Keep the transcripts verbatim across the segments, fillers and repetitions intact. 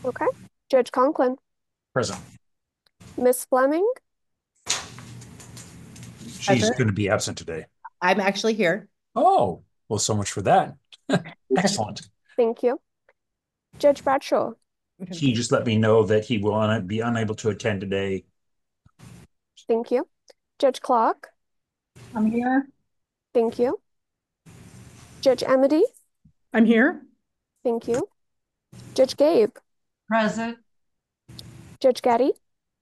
Okay. Judge Conklin. Present. Miss Fleming. She's Present. going to be absent today. I'm actually here. Oh, well, so much for that. Excellent. Thank you. Judge Bradshaw. He just let me know that he will un- be unable to attend today. Thank you. Judge Clark. I'm here. Thank you. Judge Amity. I'm here. Thank you. Judge Gabe. Present. Judge Gaddy.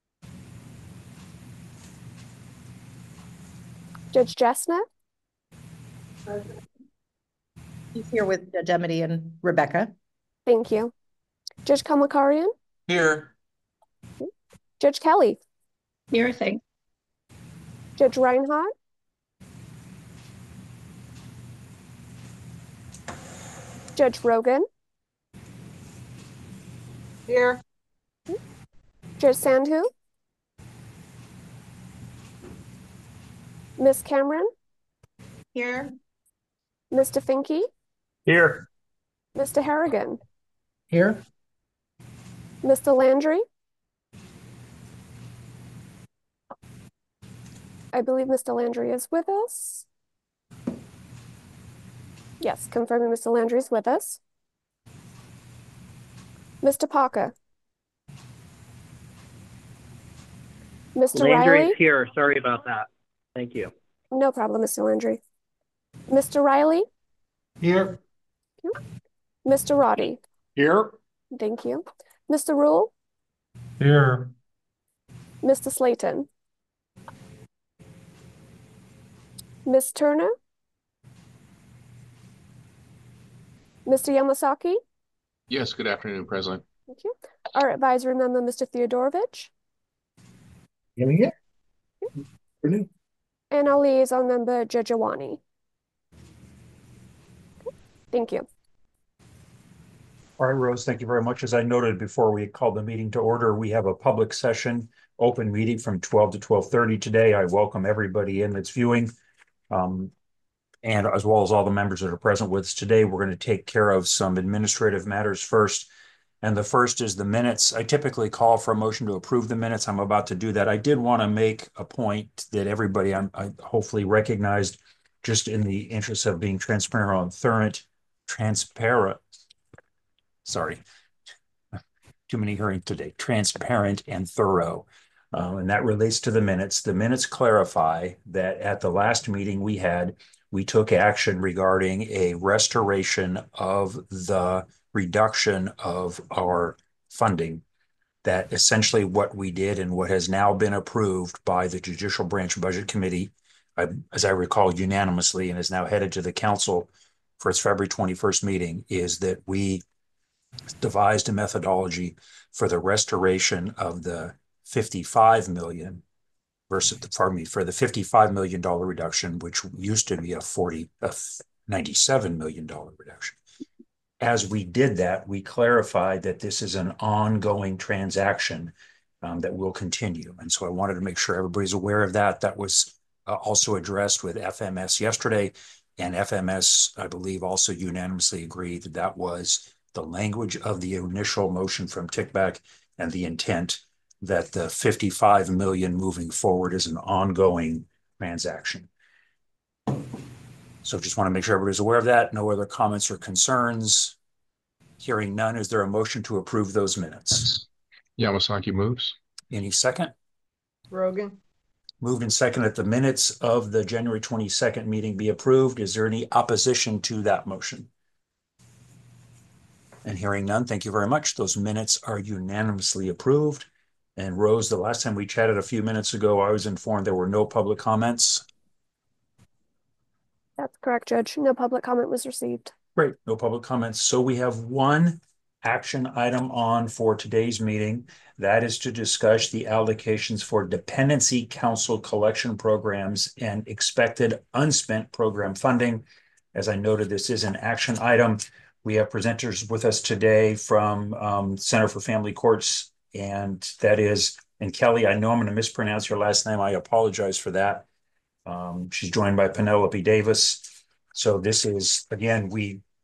Judge Jessner. He's here with Judge Emity and Rebecca. Thank you. Judge Kamakarian. Here. Judge Kelly. Here, thanks. Judge Reinhardt. Judge Rogan. Here. Judge Sandhu. Miss Cameron. Here. Mister Finke. Here. Mister Harrigan. Here. Mister Landry. I believe Mister Landry is with us. Yes, confirming Mister Landry is with us. Mister Parker. Mister Landry's Riley. here. Sorry about that. Thank you. No problem, Mister Landry. Mister Riley. Here. Mister Roddy. Here. Thank you. Mister Rule. Here. Mister Slayton. Miss Turner. Mister Yamasaki. Yes, good afternoon, President. Thank you. Our advisory member, Mister Theodorovich. Here. And our liaison member, Judge Awani. Thank you. All right, Rose, thank you very much. As I noted before we called the meeting to order, we have a public session, open meeting from twelve to twelve thirty today. I welcome everybody in that's viewing, um, and as well as all the members that are present with us today. We're going to take care of some administrative matters first. And the first is the minutes. I typically call for a motion to approve the minutes. I'm about to do that. I did want to make a point that everybody I'm, I hopefully recognized, just in the interest of being transparent and thorough, transparent, sorry, too many hearings today, transparent and thorough. Um, and that relates to the minutes. The minutes clarify that at the last meeting we had, we took action regarding a restoration of the reduction of our funding. That essentially what we did and what has now been approved by the Judicial Branch Budget Committee, I, as I recall, unanimously, and is now headed to the council for its February twenty-first meeting, is that we devised a methodology for the restoration of the fifty-five million versus the, pardon me, for the fifty-five million dollar reduction, which used to be a forty, a ninety-seven million dollar reduction. As we did that, we clarified that this is an ongoing transaction um, that will continue. And so I wanted to make sure everybody's aware of that. That was uh, also addressed with F M S yesterday. And F M S, I believe, also unanimously agreed that that was the language of the initial motion from Tickback and the intent that the fifty-five million moving forward is an ongoing transaction. So just want to make sure everybody's aware of that. No other comments or concerns. Hearing none, is there a motion to approve those minutes? Yamasaki moves. Any second? Rogan. Moved and second that the minutes of the January twenty-second meeting be approved. Is there any opposition to that motion? And hearing none, thank you very much. Those minutes are unanimously approved. And Rose, the last time we chatted a few minutes ago, I was informed there were no public comments. That's correct, Judge. No public comment was received. Great, no public comments. So we have one action item on for today's meeting. That is to discuss the allocations for dependency council collection programs and expected unspent program funding. As I noted, this is an action item. We have presenters with us today from um, Center for Family Courts, and that is, and Kelly, I know I'm going to mispronounce your last name. I apologize for that. Um, she's joined by Penelope Davis. So this is, again, we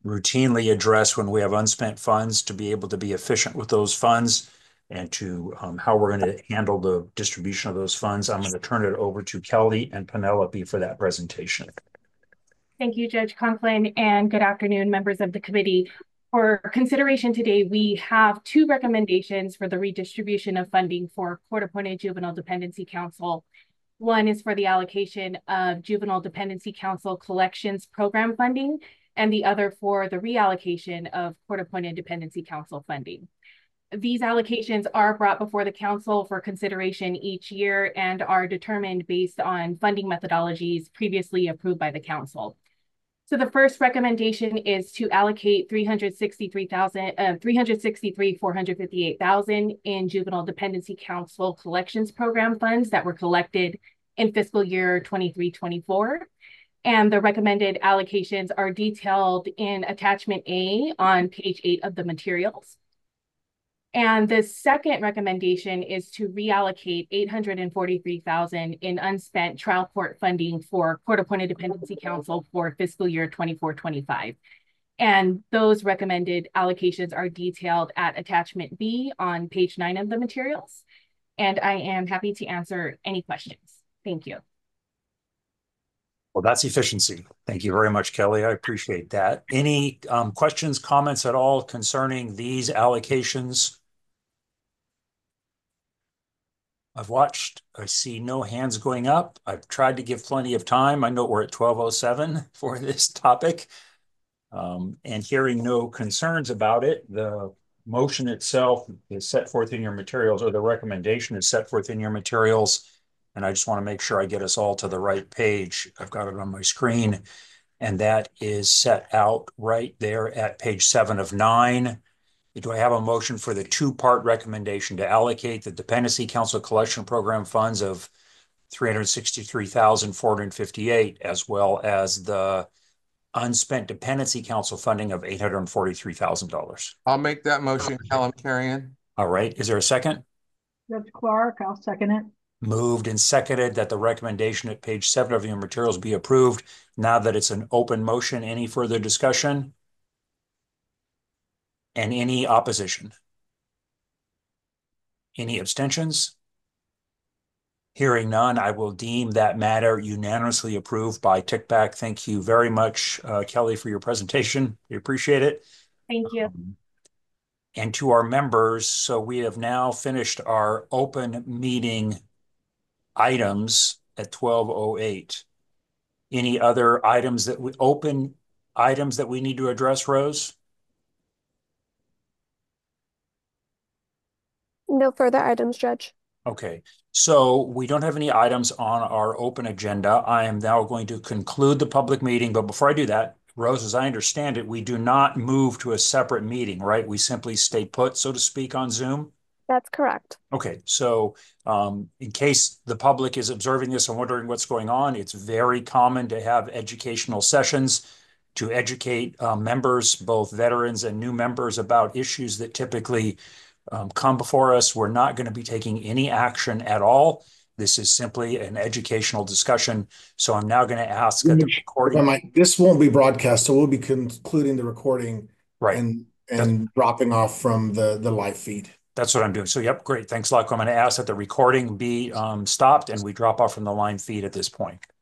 routinely address when we have unspent funds to be able to be efficient with those funds and to um, how we're going to handle the distribution of those funds. I'm going to turn it over to Kelly and Penelope for that presentation. Thank you, Judge Conklin, and good afternoon, members of the committee. For consideration today, we have two recommendations for the redistribution of funding for Court-Appointed Juvenile Dependency Counsel. One is for the allocation of Juvenile Dependency Counsel Collections Program funding, and the other for the reallocation of Court-Appointed Dependency Counsel funding. These allocations are brought before the council for consideration each year and are determined based on funding methodologies previously approved by the council. So the first recommendation is to allocate three hundred sixty-three thousand, uh, three hundred sixty-three four hundred fifty-eight thousand in Juvenile Dependency Counsel Collections Program funds that were collected in fiscal year twenty-three twenty-four. And the recommended allocations are detailed in attachment A on page eight of the materials. And the second recommendation is to reallocate eight hundred forty-three thousand dollars in unspent trial court funding for Court-Appointed Dependency Counsel for fiscal year twenty-four twenty-five. And those recommended allocations are detailed at attachment B on page nine of the materials. And I am happy to answer any questions. Thank you. Well, that's efficiency. Thank you very much, Kelly. I appreciate that. Any um, questions, comments at all concerning these allocations? I've watched, I see no hands going up. I've tried to give plenty of time. I know we're at twelve oh seven for this topic. Um, and hearing no concerns about it, the motion itself is set forth in your materials, or the recommendation is set forth in your materials. And I just want to make sure I get us all to the right page. I've got it on my screen, and that is set out right there at page seven of nine. Do I have a motion for the two-part recommendation to allocate the Dependency Counsel Collection Program funds of three hundred sixty-three thousand four hundred fifty-eight, as well as the unspent Dependency Counsel funding of eight hundred forty-three thousand dollars? I'll make that motion, Callum Carrion. All right. Is there a second? Judge Clark, I'll second it. Moved and seconded that the recommendation at page seven of your materials be approved. Now that it's an open motion, any further discussion? And any opposition? Any abstentions? Hearing none, I will deem that matter unanimously approved by Tickback. Thank you very much, uh, Kelly, for your presentation. We appreciate it. Thank you. Um, and to our members, so we have now finished our open meeting items at twelve oh eight. Any other items that we open items that we need to address, Rose? No further items, Judge. Okay, so we don't have any items on our open agenda. I am now going to conclude the public meeting, but before I do that, Rose, as I understand it, we do not move to a separate meeting, right? We simply stay put, so to speak, on Zoom? That's correct. Okay, so um, in case the public is observing this and wondering what's going on, it's very common to have educational sessions to educate uh, members, both veterans and new members, about issues that typically um, come before us. We're not going to be taking any action at all. This is simply an educational discussion. So I'm now going to ask that the recording... Might, this won't be broadcast, so we'll be concluding the recording right. and, and dropping off from the, the live feed. That's what I'm doing. So, yep, great. Thanks a lot. I'm going to ask that the recording be um, stopped and we drop off from the line feed at this point.